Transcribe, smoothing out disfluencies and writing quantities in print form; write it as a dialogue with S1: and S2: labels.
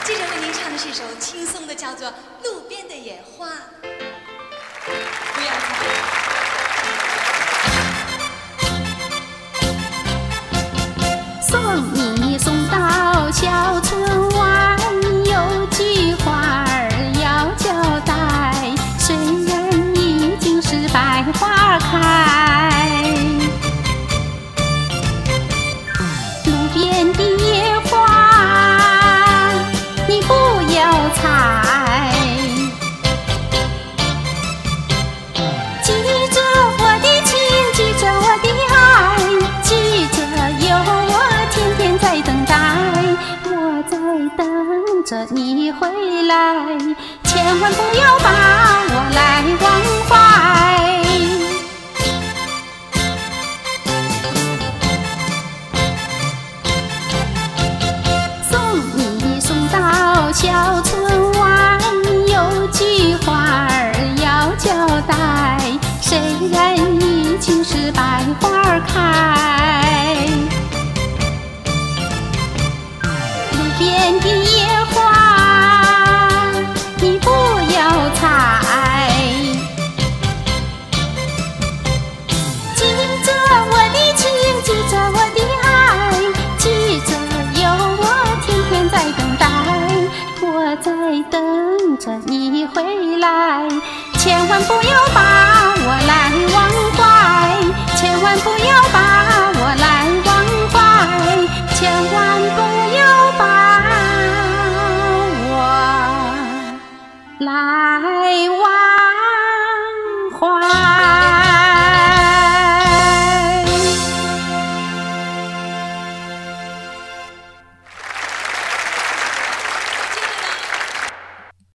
S1: 接着为您唱的是一首轻松的，叫做《路边的野花》。不要吵。
S2: 送你送到小村湾，有句话儿要交代。虽然已经是百花开，路边的野花你不要采。记着我的情，记着我的爱，记着有我天天在等待。我在等着你回来，千万不要把我来忘怀。送你送到小村湾，有句话儿要交代。虽然已经是百花开，路边的野花你不要采。记着我的情，记着我的爱，记着有我天天在等待。我在等着你回来，千万不要把我来忘怀，千万不要把我来忘怀，千万不要把